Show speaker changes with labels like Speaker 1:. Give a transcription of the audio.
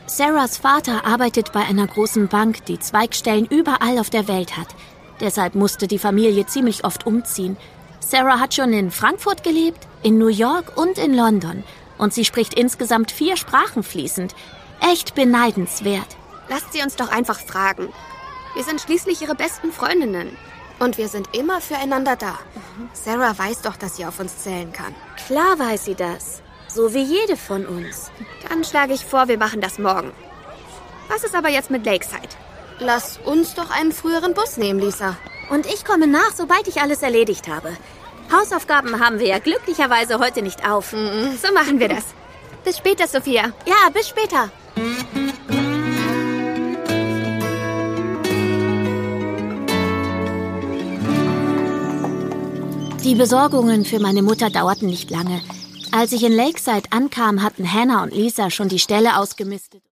Speaker 1: Sarahs Vater arbeitet bei einer großen Bank, die Zweigstellen überall auf der Welt hat. Deshalb musste die Familie ziemlich oft umziehen. Sarah hat schon in Frankfurt gelebt, in New York und in London. Und sie spricht insgesamt 4 Sprachen fließend. Echt beneidenswert.
Speaker 2: Lasst sie uns doch einfach fragen. Wir sind schließlich ihre besten Freundinnen. Und wir sind immer füreinander da. Sarah weiß doch, dass sie auf uns zählen kann.
Speaker 1: Klar weiß sie das. So wie jede von uns.
Speaker 2: Dann schlage ich vor, wir machen das morgen. Was ist aber jetzt mit Lakeside?
Speaker 3: Lass uns doch einen früheren Bus nehmen, Lisa.
Speaker 1: Und ich komme nach, sobald ich alles erledigt habe. Hausaufgaben haben wir ja glücklicherweise heute nicht auf.
Speaker 2: So machen wir das. Bis später, Sophia.
Speaker 1: Ja, bis später. Die Besorgungen für meine Mutter dauerten nicht lange. Als ich in Lakeside ankam, hatten Hannah und Lisa schon die Ställe ausgemistet.